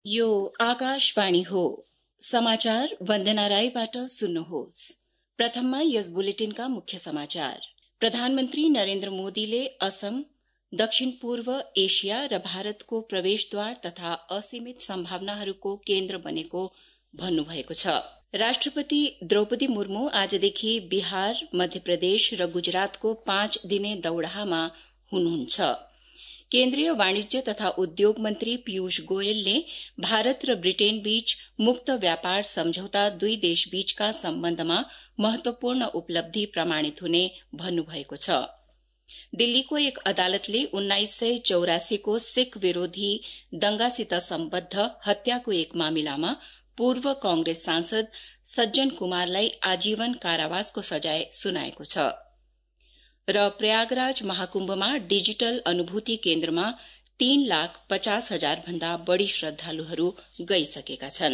यो आकाशवाणी हो। समाचार वन्दना राईबाट सुन्नुहोस्। प्रथममा यस बुलेटिनका मुख्य समाचार। प्रधानमन्त्री नरेन्द्र मोदीले असम, दक्षिण पूर्व एशिया र भारतको प्रवेशद्वार तथा असीमित सम्भावनाहरूको केन्द्र बनेको भन्नुभएको छ। राष्ट्रपति द्रौपदी मुर्मु आजदेखि बिहार, मध्य प्रदेश र गुजरातको 5 दिने दौड़ामा हुनुहुन्छ। केन्द्रीय वाणिज्य तथा उद्योग मन्त्री पीयूष गोयलले भारत र ब्रिटेन बीच मुक्त व्यापार सम्झौता दुई देश बीचका सम्बन्धमा महत्वपूर्ण उपलब्धि प्रमाणित हुने भन्नुभएको छ। दिल्लीको एक अदालतले 1984 को सिख विरोधी दंगासित सम्बद्ध हत्याको एक मामिलामा पूर्व कांग्रेस सांसद सज्जन कुमारलाई आजीवन कारावासको सजाय सुनाएको छ। र प्रयागराज महाकुम्भमा डिजिटल अनुभूति केन्द्रमा 3,50,000 भन्दा बढ़ी श्रद्धालुहरू गइसकेका छन्।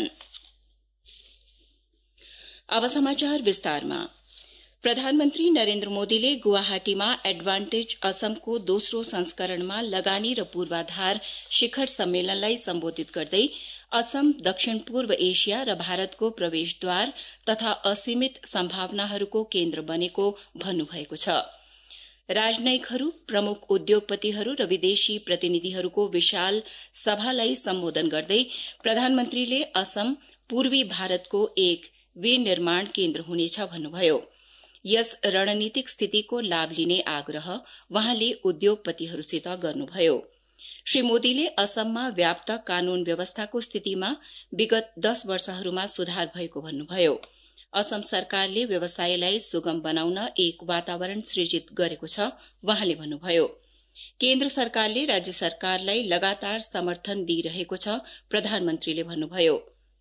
अब समाचार विस्तारमा। प्रधानमन्त्री नरेन्द्र मोदीले गुवाहाटीमा एडभान्टेज असमको दोस्रो संस्करणमा लगानी र पूर्वाधार शिखर सम्मेलनलाई सम्बोधित गर्दै असम दक्षिण पूर्व एशिया र भारतको प्रवेशद्वार तथा असीमित सम्भावनाहरूको केन्द्र बनेको भन्नुभएको छ। राजनयिकहरू, प्रमुख उद्योगपतिहरू र विदेशी प्रतिनिधिहरूको विशाल सभालाई सम्बोधन गर्दै प्रधानमन्त्रीले असम पूर्वी भारतको एक विनिर्माण केन्द्र हुनेछ भन्नुभयो। यस रणनीतिक स्थितिको लाभ लिने आग्रह वहाँले उद्योगपतिहरूसित गर्नुभयो। श्री मोदीले असममा व्याप्त कानून व्यवस्थाको स्थितिमा विगत 10 वर्षहरूमा सुधार भएको भन्नुभयो। असम सरकारले व्यवसायलाई सुगम बनाउन एक वातावरण सृजित गरेको छ वहाँले भन्नुभयो। केन्द्र सरकारले राज्य सरकारलाई लगातार समर्थन दिइरहेको छ प्रधानमन्त्रीले भन्नुभयो।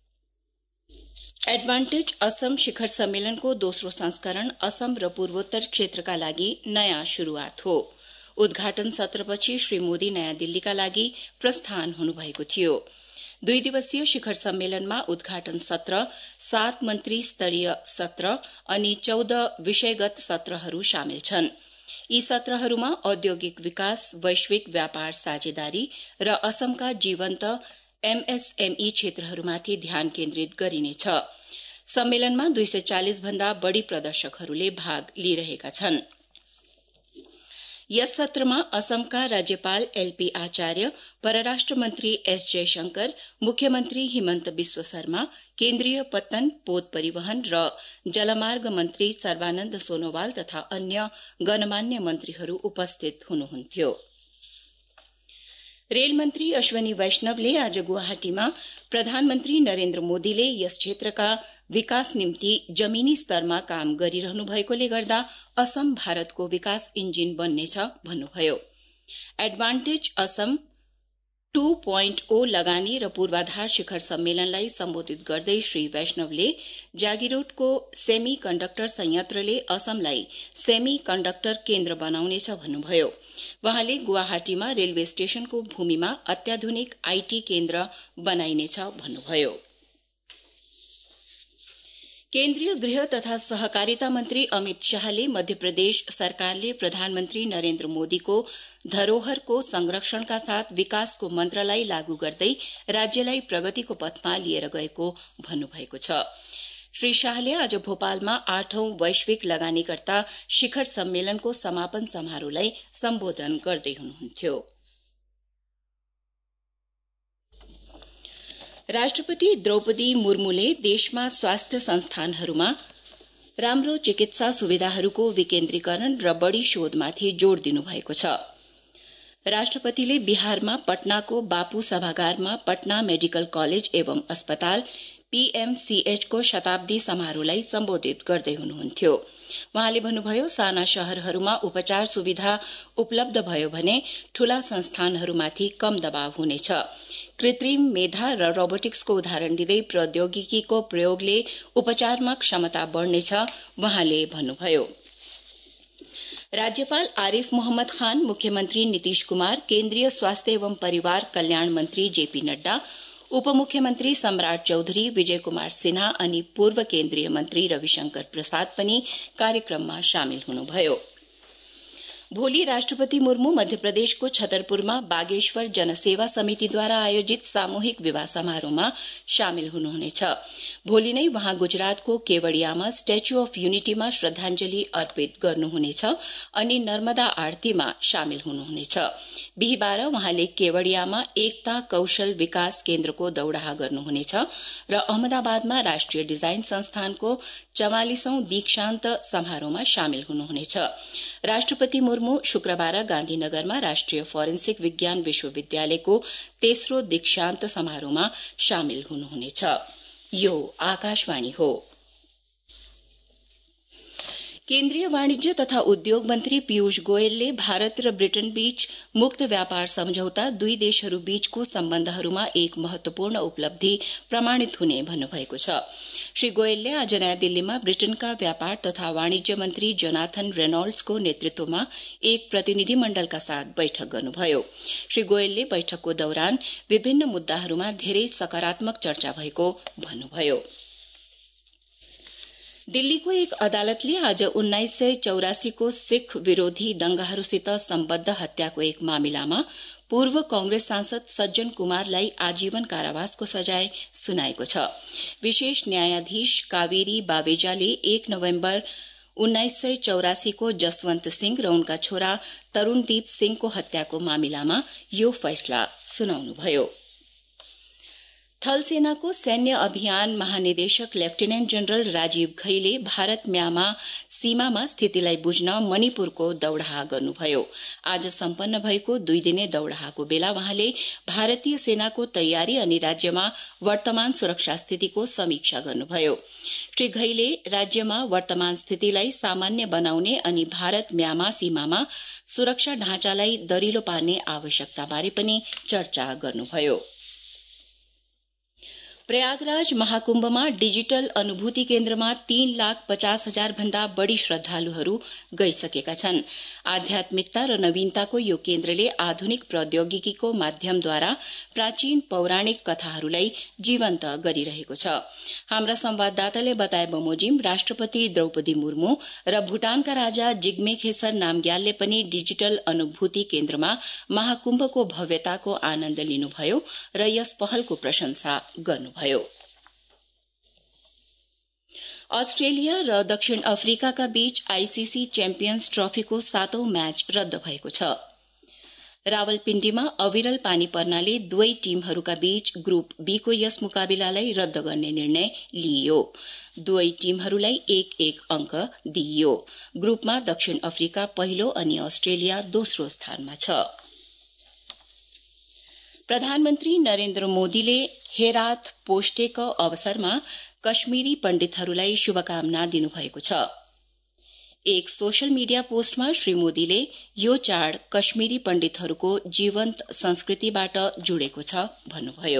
एडभान्टेज असम शिखर सम्मेलनको दोस्रो संस्करण असम र पूर्वोत्तर क्षेत्रका लागि नयाँ शुरूआत हो। उद्घाटन सत्रपछि श्री मोदी नयाँ दिल्लीका लागि प्रस्थान हुनुभएको थियो। 2 दिवसीय शिखर सम्मेलनमा उद्घाटन सत्र, 7 मन्त्री स्तरीय सत्र अनि 14 विषयगत सत्रहरू सामेल छन्। यी सत्रहरूमा औद्योगिक विकास, वैश्विक व्यापार साझेदारी र असमका जीवन्त एमएसएमई क्षेत्रहरूमाथि ध्यान केन्द्रित गरिनेछ। सम्मेलनमा 240 भन्दा बढ़ी प्रदर्शकहरूले भाग लिइरहेका छन्। यस सत्रमा असमका राज्यपाल एलपी आचार्य, परराष्ट्र मन्त्री एस जयशंकर, मुख्यमन्त्री हिमन्त बिस्व शर्मा, केन्द्रीय पत्तन, पोत परिवहन र जलमार्ग मन्त्री सर्बानन्द सोनोवाल तथा अन्य गणमान्य मन्त्रीहरू उपस्थित हुनुहुन्थ्यो। रेल मन्त्री अश्वनी वैष्णवले आज गुवाहाटीमा प्रधानमन्त्री नरेन्द्र मोदीले यस क्षेत्रका विकास निम्ति जमीनी स्तरमा काम गरिरहनु भएकोले गर्दा असम भारतको विकास इन्जिन बन्नेछ भन्नुभयो। एडभान्टेज असम 2.0 लगानी र पूर्वाधार शिखर सम्मेलनलाई सम्बोधित गर्दै श्री वैष्णवले जागिरोटको सेमी कण्डक्टर संयन्त्रले असमलाई सेमी कण्डक्टर केन्द्र बनाउनेछ भन्नुभयो। वहाँले गुवाहाटीमा रेलवे स्टेशनको भूमिमा अत्याधुनिक आईटी केन्द्र बनाइनेछ भन्नुभयो। केन्द्रीय गृह तथा सहकारिता मन्त्री अमित शाहले मध्यप्रदेश सरकारले प्रधानमन्त्री नरेन्द्र मोदीको धरोहरको संरक्षणका साथ विकासको मन्त्रलाई लागू गर्दै राज्यलाई प्रगतिको पथमा लिएर गएको भन्नुभएको छ। श्री शाहले आज भोपालमा 8औं वैश्विक लगानीकर्ता शिखर सम्मेलनको समापन समारोहलाई सम्बोधन गर्दै हुनुहुन्थ्यो। राष्ट्रपति द्रौपदी मुर्मुले देशमा स्वास्थ्य संस्थानहरूमा राम्रो चिकित्सा सुविधाहरूको विकेन्द्रीकरण र बढ़ी शोधमाथि जोड़ दिनुभएको छ। राष्ट्रपतिले बिहारमा पटनाको बापू सभागारमा पटना मेडिकल कलेज एवं अस्पताल पीएमसीएच को शताब्दी समारोहलाई सम्बोधित गर्दै हुनुहुन्थ्यो। वहाँले भन्नुभयो, साना शहरहरूमा उपचार सुविधा उपलब्ध भयो भने ठूला संस्थानहरूमाथि कम दबाव हुनेछ। कृत्रिम मेधा र रोबोटिक्सको उदाहरण दिँदै प्रौद्योगिकीको प्रयोगले उपचारमा क्षमता बढ़नेछ वहाँले भन्नुभयो। राज्यपाल आरिफ मोहम्मद खान, मुख्यमन्त्री नीतीश कुमार, केन्द्रीय स्वास्थ्य एवं परिवार कल्याण मन्त्री जेपी नड्डा, उपमुख्यमन्त्री सम्राट चौधरी, विजय कुमार सिन्हा अनि पूर्व केन्द्रीय मन्त्री रविशंकर प्रसाद पनि कार्यक्रममा सामेल हुनुभयो। भोलि राष्ट्रपति मुर्मू मध्यप्रदेशको छतरपुरमा बागेश्वर जनसेवा समितिद्वारा आयोजित सामूहिक विवाह समारोहमा सामेल हुनुहुनेछ। भोलि नै वहाँ गुजरातको केवडियामा स्ट्याच्यू अफ युनिटीमा श्रद्धांजलि अर्पित गर्नुहुनेछ अनि नर्मदा आरतीमा सामेल हुनुहुनेछ। बिहीबार वहाँले केवडियामा एकता कौशल विकास केन्द्रको दौड़हा गर्नुहुनेछ र अहमदाबादमा राष्ट्रिय डिजाइन संस्थानको 44औं दीक्षान्त समारोहमा सामेल हुनुहुनेछ। राष्ट्रपति मुर्मू शुक्रबार गान्धीनगरमा राष्ट्रिय फोरेन्सिक विज्ञान विश्वविद्यालयको तेस्रो दीक्षान्त समारोहमा सामेल हुनुहुनेछ। यो आकाशवाणी हो। केन्द्रीय वाणिज्य तथा उद्योग मन्त्री पीयूष गोयलले भारत र ब्रिटेन बीच मुक्त व्यापार सम्झौता दुई देशहरू बीचको सम्बन्धहरूमा एक महत्वपूर्ण उपलब्धि प्रमाणित हुने भन्नुभएको छ। श्री गोयलले आज नयाँ दिल्लीमा ब्रिटेनका व्यापार तथा वाणिज्य मन्त्री जोनाथन रेनोल्ड्सको नेतृत्वमा एक प्रतिनिधि मण्डलका साथ बैठक गर्नुभयो। श्री गोयलले बैठकको दौरान विभिन्न मुद्दाहरूमा धेरै सकारात्मक चर्चा भएको भन्नुभयो। दिल्लीको एक अदालतले आज 1984 को सिख विरोधी दंगाहरूसित सम्बद्ध हत्याको एक मामिलामा पूर्व कांग्रेस सांसद सज्जन कुमारलाई आजीवन कारावासको सजाय सुनाएको छ। विशेष न्यायाधीश कावेरी बावेजाले 1 नोभेम्बर 1984 को जसवन्त सिंह र उनका छोरा तरूणदीप सिंहको हत्याको मामिलामा यो फैसला सुनाउनुभयो। थल सेनाको सैन्य अभियान महानिदेशक लेफ्टिनेन्ट जनरल राजीव घईले भारत म्यामा सीमामा स्थितिलाई बुझ्न मणिपुरको दौड़हा गर्नुभयो। आज सम्पन्न भएको 2 दिने दौड़हाको बेला वहाँले भारतीय सेनाको तयारी अनि राज्यमा वर्तमान सुरक्षा स्थितिको समीक्षा गर्नुभयो। श्री घईले राज्यमा वर्तमान स्थितिलाई सामान्य बनाउने अनि भारत म्यामा सीमामा सुरक्षा ढाँचालाई दरिलो पार्ने आवश्यकताबारे पनि चर्चा गर्नुभयो। प्रयागराज महाकुम्भमा डिजिटल अनुभूति केन्द्रमा 3,50,000 भन्दा बढ़ी श्रद्धालुहरू गइसकेका छन्। आध्यात्मिकता र नवीनताको यो केन्द्रले आधुनिक प्रौद्योगिकीको माध्यमद्वारा प्राचीन पौराणिक कथाहरूलाई जीवन्त गरिरहेको छ। हाम्रा संवाददाताले बताए बमोजिम राष्ट्रपति द्रौपदी मुर्मू र भूटानका राजा जिग्मे खेसर नामग्यालले पनि डिजिटल अनुभूति केन्द्रमा महाकुम्भको भव्यताको आनन्द लिनुभयो र यस पहलको प्रशंसा गर्नुभयो। अस्ट्रेलिया र दक्षिण अफ्रिकाका बीच आईसीसी च्याम्पियन्स ट्रफीको 7औं म्याच रद्द भएको छ। रावलपिण्डीमा अविरल पानी पर्नाले दुवै टीमहरूका बीच ग्रुप बी को यस मुकाबिलालाई रद्द गर्ने निर्णय लिइयो। दुवै टीमहरूलाई 1-1 अंक दिइयो। ग्रुपमा दक्षिण अफ्रिका पहिलो अनि अस्ट्रेलिया दोस्रो स्थानमा छ। प्रधानमन्त्री नरेन्द्र मोदीले हेराथ पोष्टेको अवसरमा कश्मीरी पण्डितहरूलाई शुभकामना दिनुभएको छ। एक सोशल मीडिया पोस्टमा श्री मोदीले यो चाड कश्मीरी पण्डितहरूको जीवन्त संस्कृतिबाट जुडेको छ भन्नुभयो।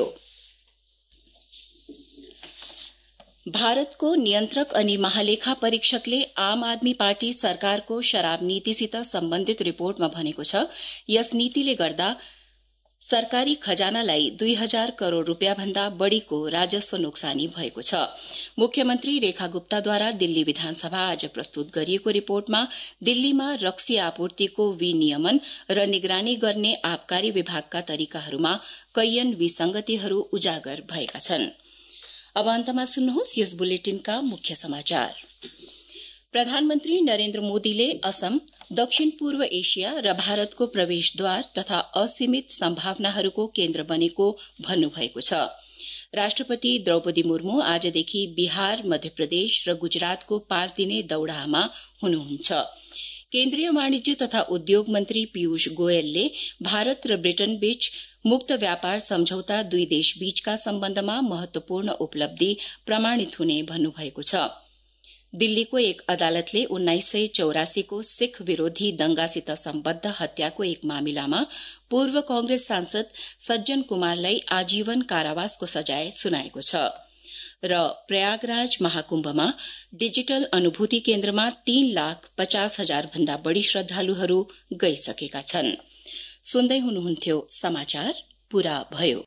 भारतको नियन्त्रक अनि महालेखा परीक्षकले आम आदमी पार्टी सरकारको शराब नीतिसित सम्बन्धित रिपोर्टमा भनेको छ, यस नीतिले गर्दा सरकारी खजानालाई 2000 करोड़ रूपियाँ भन्दा बढ़ीको राजस्व नोक्सानी भएको छ। मुख्यमन्त्री रेखा गुप्ताद्वारा दिल्ली विधानसभा आज प्रस्तुत गरिएको रिपोर्टमा दिल्लीमा रक्सी आपूर्तिको विनियमन र निगरानी गर्ने आबकारी विभागका तरिकाहरूमा कैयन विसंगतिहरू उजागर भएका छन्। अब अन्तमा सुन्नुहोस् यस बुलेटिनका मुख्य समाचार। प्रधानमन्त्री नरेन्द्र मोदीले असम, दक्षिण पूर्व एशिया र भारतको प्रवेशद्वार तथा असीमित सम्भावनाहरूको केन्द्र बनेको भन्नुभएको छ। राष्ट्रपति द्रौपदी मुर्मू आजदेखि बिहार, मध्यप्रदेश र गुजरातको 5 दिने दौड़हामा हुनुहुन्छ। केन्द्रीय वाणिज्य तथा उद्योग मन्त्री पीयूष गोयलले भारत र ब्रिटेन बीच मुक्त व्यापार सम्झौता दुई देश बीचका सम्बन्धमा महत्वपूर्ण उपलब्धि प्रमाणित हुने भन्नुभएको छ। दिल्लीको एक अदालतले 1984 को सिख विरोधी दंगासित सम्बद्ध हत्याको एक मामिलामा पूर्व कांग्रेस सांसद सज्जन कुमारलाई आजीवन कारावासको सजाय सुनाएको छ र प्रयागराज महाकुम्भमा डिजिटल अनुभूति केन्द्रमा 3,50,000 भन्दा बढ़ी श्रद्धालुहरू गइसकेका छन्। सुन्दै हुनुहुन्थ्यो समाचार पूरा भयो।